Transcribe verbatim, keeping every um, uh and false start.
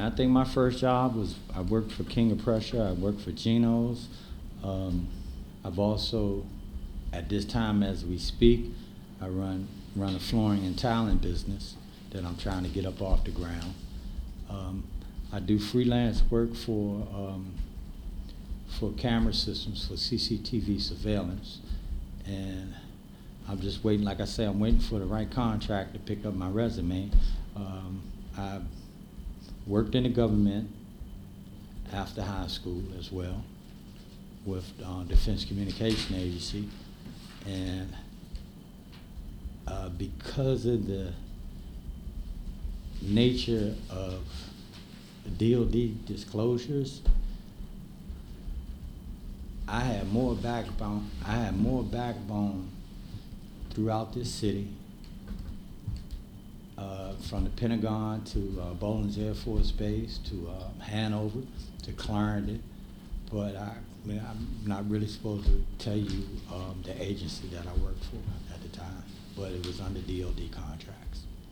I think my first job was I worked for King of Prussia. I worked for Geno's. Um, I've also, at this time as we speak, I run run a flooring and tiling business that I'm trying to get up off the ground. Um, I do freelance work for um, for camera systems for C C T V surveillance, and I'm just waiting. Like I say, I'm waiting for the right contract to pick up my resume. Um, I worked in the government after high school as well with uh, Defense Communication Agency, and uh, because of the nature of the D O D disclosures, I had more backbone. I had more backbone throughout this city, uh, from the Pentagon to uh, Bowlins Air Force Base to uh, Hanover to Clarendon. But I, I mean, I'm not really supposed to tell you um, the agency that I worked for at the time, but it was under D O D contracts.